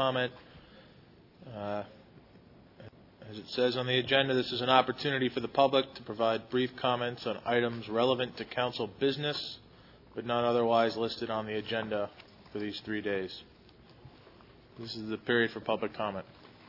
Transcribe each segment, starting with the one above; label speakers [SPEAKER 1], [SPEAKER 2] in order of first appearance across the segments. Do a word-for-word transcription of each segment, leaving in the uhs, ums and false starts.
[SPEAKER 1] comment. Uh, as it says on the agenda, this is an opportunity for the public to provide brief comments on items relevant to council business, but not otherwise listed on the agenda for these three days. This is the period for public comment.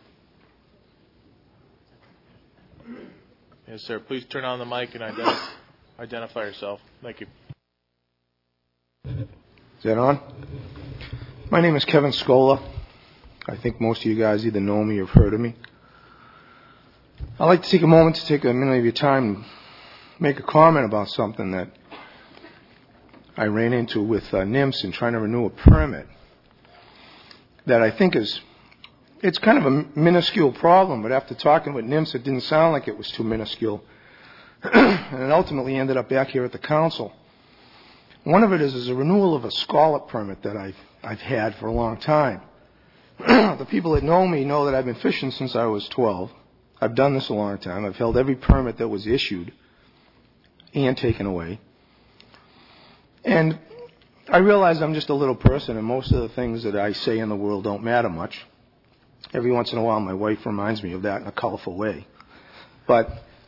[SPEAKER 1] Yes, sir. Please turn on the mic and identi- identify yourself. Thank you.
[SPEAKER 2] Is that on? My name is Kevin Scola. I think most of you guys either know me or have heard of me. I'd like to take a moment to take a minute of your time and make a comment about something that I ran into with uh, N I M S in trying to renew a permit that I think is, it's kind of a minuscule problem, but after talking with N I M S, it didn't sound like it was too minuscule. And it ultimately ended up back here at the council. One of it is, is a renewal of a scallop permit that I've, I've had for a long time. The people that know me know that I've been fishing since I was twelve. I've done this a long time. I've held every permit that was issued and taken away. And I realize I'm just a little person, and most of the things that I say in the world don't matter much. Every once in a while, my wife reminds me of that in a colorful way. But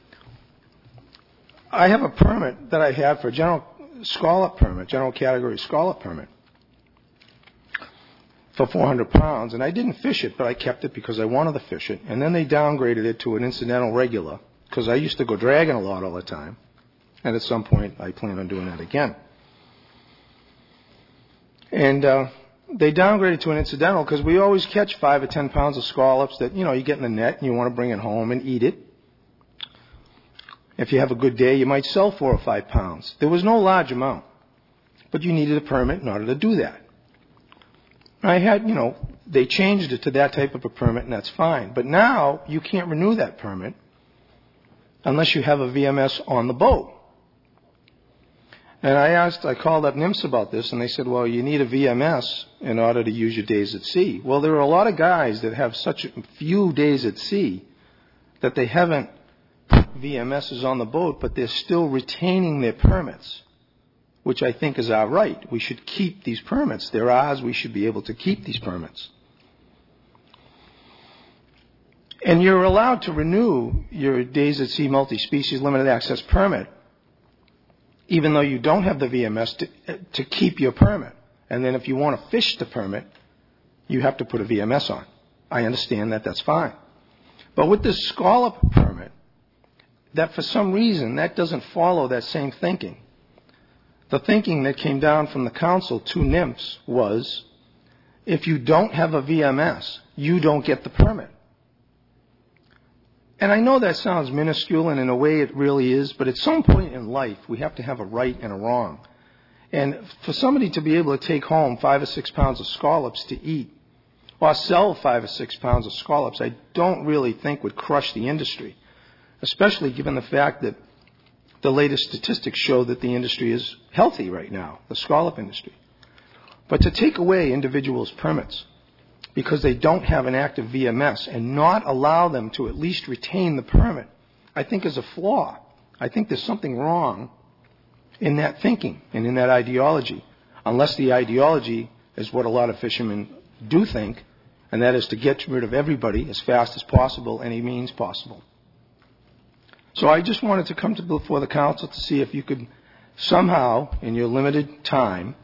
[SPEAKER 2] I have a permit that I have for a general scallop permit, general category scallop permit, for four hundred pounds, and I didn't fish it, but I kept it because I wanted to fish it. And then they downgraded it to an incidental regular, because I used to go dragging a lot all the time, and at some point I plan on doing that again. And uh, they downgraded to an incidental because we always catch five or ten pounds of scallops that, you know, you get in the net and you want to bring it home and eat it. If you have a good day, you might sell four or five pounds. There was no large amount, but you needed a permit in order to do that. I had, you know, they changed it to that type of a permit, and that's fine. But now you can't renew that permit unless you have a V M S on the boat. And I asked, I called up N I M S about this, and they said, well, you need a V M S in order to use your days at sea. Well, there are a lot of guys that have such few days at sea that they haven't put V M Ss on the boat, but they're still retaining their permits, which I think is our right. We should keep these permits. They're ours. We should be able to keep these permits. And you're allowed to renew your days at sea multi-species limited access permit, even though you don't have the V M S to, to keep your permit. And then if you want to fish the permit, you have to put a V M S on. I understand that. That's fine. But with this scallop permit, that for some reason, that doesn't follow that same thinking. The thinking that came down from the council to N I M S was, if you don't have a V M S, you don't get the permit. And I know that sounds minuscule, and in a way it really is, but at some point in life, we have to have a right and a wrong. And for somebody to be able to take home five or six pounds of scallops to eat, or sell five or six pounds of scallops, I don't really think would crush the industry, especially given the fact that the latest statistics show that the industry is healthy right now, the scallop industry. But to take away individuals' permits because they don't have an active V M S and not allow them to at least retain the permit, I think is a flaw. I think there's something wrong in that thinking and in that ideology, unless the ideology is what a lot of fishermen do think, and that is to get rid of everybody as fast as possible, any means possible. So I just wanted to come to before the council to see if you could somehow, in your limited time,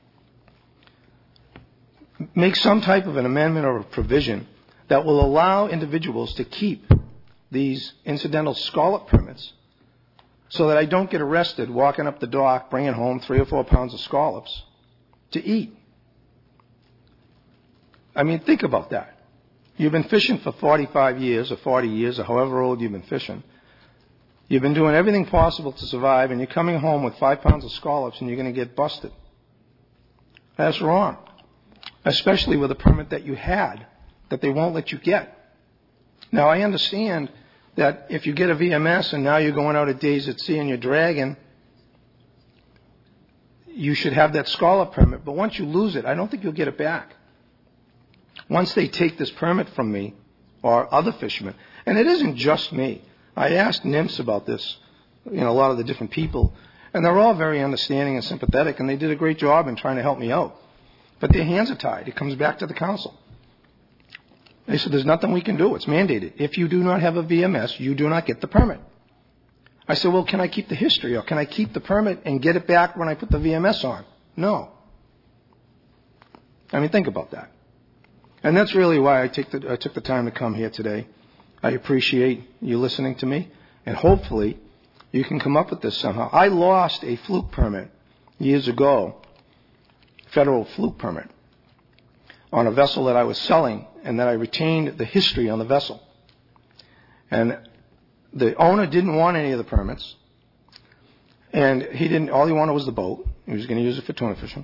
[SPEAKER 2] make some type of an amendment or a provision that will allow individuals to keep these incidental scallop permits so that I don't get arrested walking up the dock, bringing home three or four pounds of scallops to eat. I mean, think about that. You've been fishing for forty-five years or forty years or however old you've been fishing. You've been doing everything possible to survive, and you're coming home with five pounds of scallops, and you're going to get busted. That's wrong, especially with a permit that you had that they won't let you get. Now, I understand that if you get a V M S and now you're going out at days at sea and you're dragging, you should have that scallop permit. But once you lose it, I don't think you'll get it back. Once they take this permit from me or other fishermen, and it isn't just me. I asked N I M S about this, you know, a lot of the different people, and they're all very understanding and sympathetic, and they did a great job in trying to help me out. But their hands are tied. It comes back to the council. They said, there's nothing we can do. It's mandated. If you do not have a V M S, you do not get the permit. I said, well, can I keep the history, or can I keep the permit and get it back when I put the V M S on? No. I mean, think about that. And that's really why I, take the, I took the time to come here today. I appreciate you listening to me, and hopefully you can come up with this somehow. I lost a fluke permit years ago, federal fluke permit, on a vessel that I was selling, and that I retained the history on the vessel. And the owner didn't want any of the permits, and he didn't. All he wanted was the boat. He was going to use it for tuna fishing.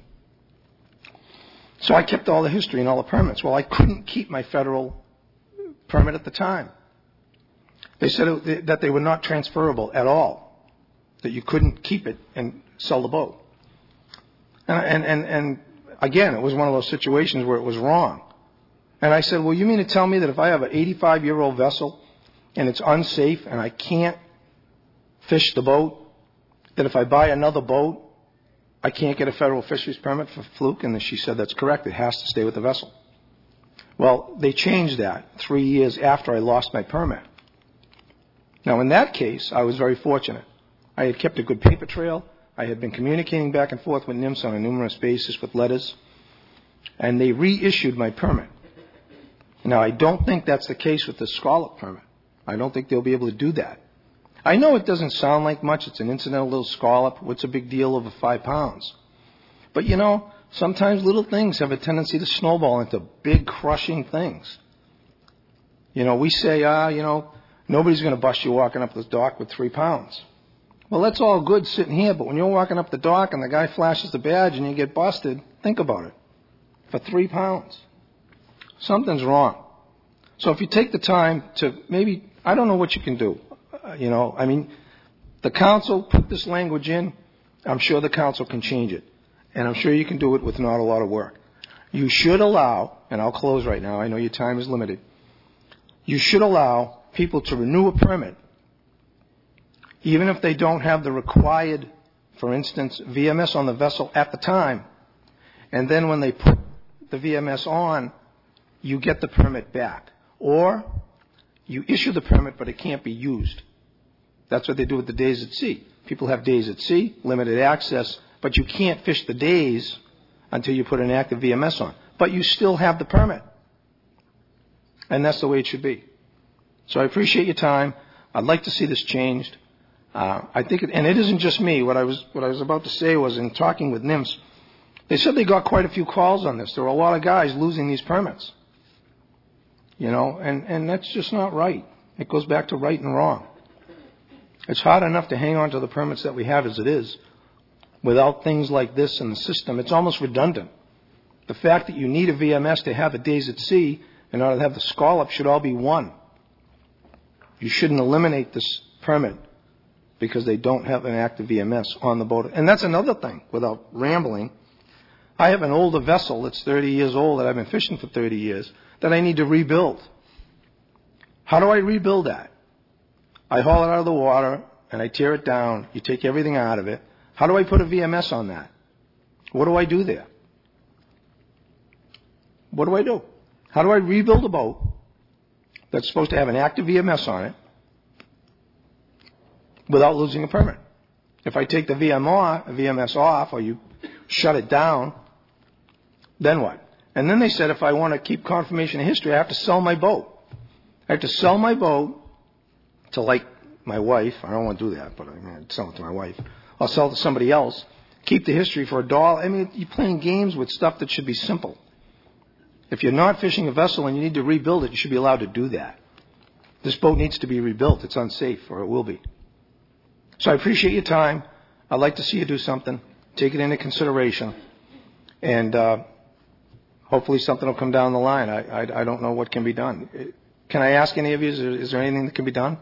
[SPEAKER 2] So I kept all the history and all the permits. Well, I couldn't keep my federal permit at the time. They said it, that they were not transferable at all, that you couldn't keep it and sell the boat. And, and, and, and again, it was one of those situations where it was wrong. And I said, well, you mean to tell me that if I have an eighty-five-year-old vessel and it's unsafe and I can't fish the boat, that if I buy another boat, I can't get a federal fisheries permit for fluke? And she said, that's correct. It has to stay with the vessel. Well, they changed that three years after I lost my permit. Now, in that case, I was very fortunate. I had kept a good paper trail. I had been communicating back and forth with NIMS on a numerous basis with letters, and they reissued my permit. Now, I don't think that's the case with the scallop permit. I don't think they'll be able to do that. I know it doesn't sound like much. It's an incidental little scallop. What's a big deal over five pounds? But, you know, sometimes little things have a tendency to snowball into big, crushing things. You know, we say, ah, you know, nobody's going to bust you walking up the dock with three pounds. Well, that's all good sitting here, but when you're walking up the dock and the guy flashes the badge and you get busted, think about it. For three pounds. Something's wrong. So if you take the time to maybe, I don't know what you can do. Uh, you know, I mean, the council put this language in. I'm sure the council can change it. And I'm sure you can do it with not a lot of work. You should allow, and I'll close right now, I know your time is limited. You should allow people to renew a permit, even if they don't have the required, for instance, V M S on the vessel at the time. And then when they put the V M S on, you get the permit back. Or you issue the permit, but it can't be used. That's what they do with the days at sea. People have days at sea, limited access, but you can't fish the days until you put an active V M S on. But you still have the permit. And that's the way it should be. So I appreciate your time. I'd like to see this changed. Uh, I think, it, and it isn't just me. What I was, what I was about to say was, in talking with NIMS, they said they got quite a few calls on this. There were a lot of guys losing these permits. You know, and, and that's just not right. It goes back to right and wrong. It's hard enough to hang on to the permits that we have as it is. Without things like this in the system, it's almost redundant. The fact that you need a V M S to have the days at sea in order to have the scallop should all be one. You shouldn't eliminate this permit because they don't have an active V M S on the boat. And that's another thing, without rambling. I have an older vessel that's thirty years old that I've been fishing for thirty years that I need to rebuild. How do I rebuild that? I haul it out of the water and I tear it down. You take everything out of it. How do I put a V M S on that? What do I do there? What do I do? How do I rebuild a boat that's supposed to have an active V M S on it without losing a permit? If I take the V M S off or you shut it down, then what? And then they said if I want to keep confirmation of history, I have to sell my boat. I have to sell my boat to, like, my wife. I don't want to do that, but I mean, I'd sell it to my wife. I'll sell it to somebody else. Keep the history for a dollar. I mean, you're playing games with stuff that should be simple. If you're not fishing a vessel and you need to rebuild it, you should be allowed to do that. This boat needs to be rebuilt. It's unsafe, or it will be. So I appreciate your time. I'd like to see you do something. Take it into consideration. And uh, hopefully something will come down the line. I, I, I don't know what can be done. Can I ask any of you, is there, is there anything that can be done?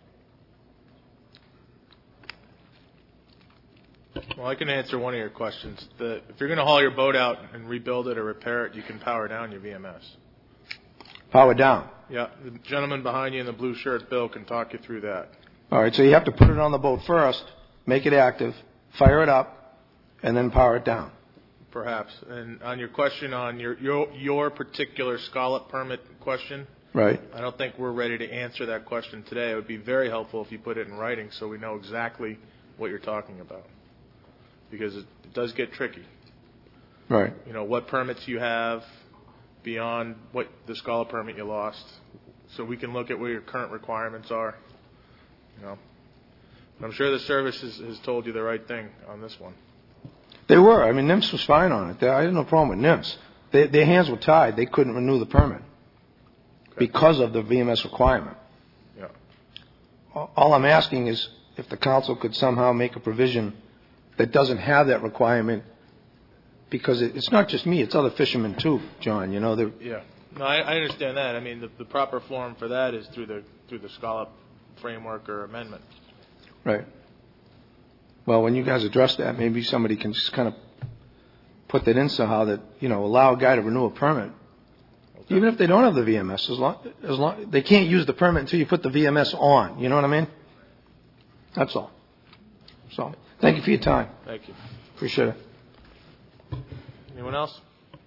[SPEAKER 1] Well, I can answer one of your questions. The, if you're going to haul your boat out and rebuild it or repair it, you can power down your V M S.
[SPEAKER 2] Power down?
[SPEAKER 1] Yeah. The gentleman behind you in the blue shirt, Bill, can talk you through that.
[SPEAKER 2] All right, so you have to put it on the boat first, make it active, fire it up, and then power it down.
[SPEAKER 1] perhaps. And on your question on your your, your particular scallop permit question,
[SPEAKER 2] Right.
[SPEAKER 1] I don't think we're ready to answer that question today. It would be very helpful if you put it in writing so we know exactly what you're talking about, because it, it does get tricky.
[SPEAKER 2] Right.
[SPEAKER 1] You know, what permits you have beyond what the scallop permit you lost, so we can look at what your current requirements are. You know, I'm sure the service has, has told you the right thing on this one.
[SPEAKER 2] They were. I mean, N I M S was fine on it. I had no problem with N I M S. They, their hands were tied. They couldn't renew the permit
[SPEAKER 1] Okay.
[SPEAKER 2] because of the V M S requirement.
[SPEAKER 1] Yeah.
[SPEAKER 2] All I'm asking is if the council could somehow make a provision that doesn't have that requirement, because it, it's not just me, it's other fishermen too, John. You know, they're,
[SPEAKER 1] Yeah. No, I, I understand that. I mean, the, the proper form for that is through the through the scallop framework or amendment.
[SPEAKER 2] right. Well, when you guys address that, maybe somebody can just kind of put that in somehow that, you know, allow a guy to renew a permit.
[SPEAKER 1] Okay.
[SPEAKER 2] Even if they don't have the V M S, as long, as long, they can't use the permit until you put the V M S on. You know what I mean? That's all. So, thank you for your time.
[SPEAKER 1] Thank you.
[SPEAKER 2] Appreciate it.
[SPEAKER 1] Anyone else?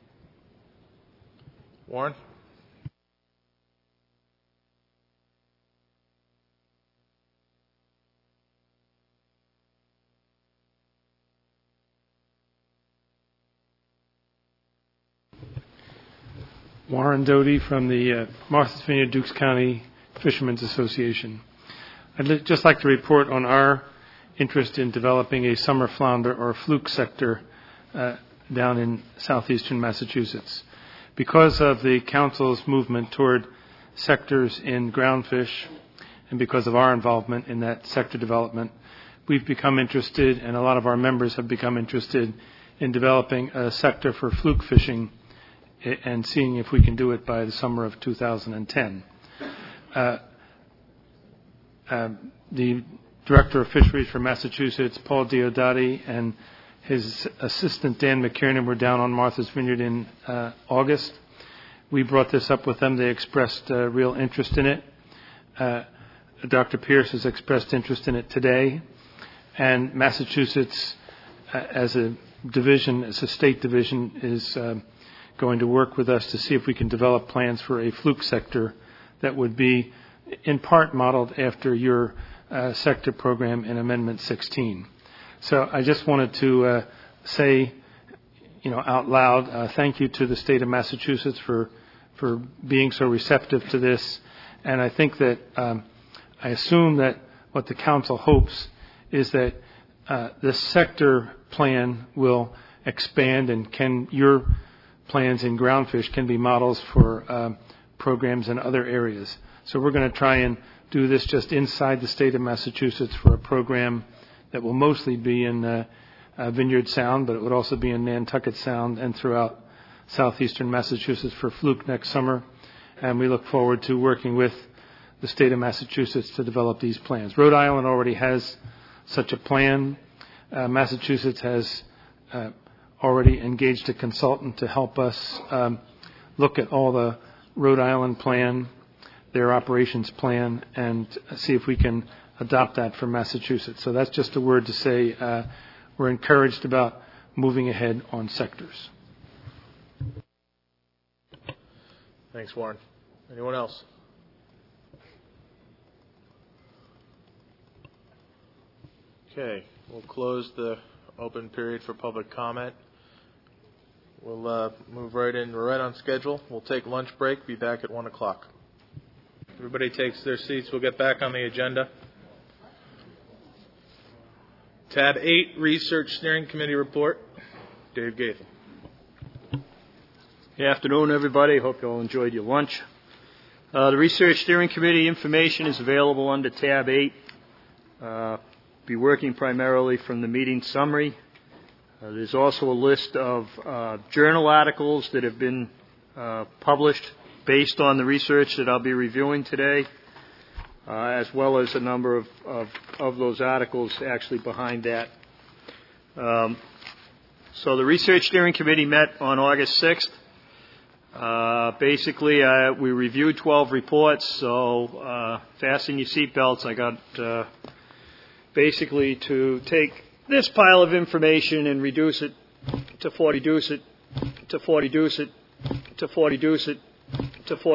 [SPEAKER 1] Warren?
[SPEAKER 3] Warren Doty from the uh, Martha's Vineyard Dukes County Fishermen's Association. I'd li- just like to report on our interest in developing a summer flounder or fluke sector uh, down in southeastern Massachusetts. Because of the council's movement toward sectors in groundfish and because of our involvement in that sector development, we've become interested, and a lot of our members have become interested in developing a sector for fluke fishing and seeing if we can do it by the summer of two thousand ten. Uh, uh, the Director of Fisheries for Massachusetts, Paul Diodati, and his assistant, Dan McKiernan, were down on Martha's Vineyard in uh, August. We brought this up with them. They expressed uh, real interest in it. Uh, Doctor Pierce has expressed interest in it today. And Massachusetts, uh, as a division, as a state division, is uh, going to work with us to see if we can develop plans for a fluke sector that would be in part modeled after your uh, sector program in Amendment sixteen. So I just wanted to uh, say, you know, out loud, uh, thank you to the state of Massachusetts for for being so receptive to this. And I think that um, I assume that what the council hopes is that uh, this sector plan will expand, and can your plans in groundfish can be models for uh, programs in other areas. So we're going to try and do this just inside the state of Massachusetts for a program that will mostly be in uh, uh, Vineyard Sound, but it would also be in Nantucket Sound and throughout southeastern Massachusetts for fluke next summer. And we look forward to working with the state of Massachusetts to develop these plans. Rhode Island already has such a plan. Uh, Massachusetts has uh, already engaged a consultant to help us um, look at all the Rhode Island plan, their operations plan, and see if we can adopt that for Massachusetts. So that's just a word to say uh, we're encouraged about moving ahead on sectors.
[SPEAKER 1] Thanks, Warren. Anyone else? Okay, we'll close the open period for public comment. We'll uh, move right in. We're right on schedule. We'll take lunch break, be back at one o'clock. Everybody takes their seats. We'll get back on the agenda. Tab eight, Research Steering Committee Report. Dave Gaithel.
[SPEAKER 4] Good afternoon, everybody. Hope you all enjoyed your lunch. Uh, the Research Steering Committee information is available under tab eight. Uh, be working primarily from the meeting summary. Uh, there's also a list of uh, journal articles that have been uh, published based on the research that I'll be reviewing today, uh, as well as a number of, of, of those articles actually behind that. Um, so the Research Steering Committee met on August sixth. Uh, basically, uh, we reviewed twelve reports, so uh, fasten your seatbelts. I got uh, basically to take this pile of information and reduce it to forty, reduce it to forty, reduce it to forty, reduce it to forty.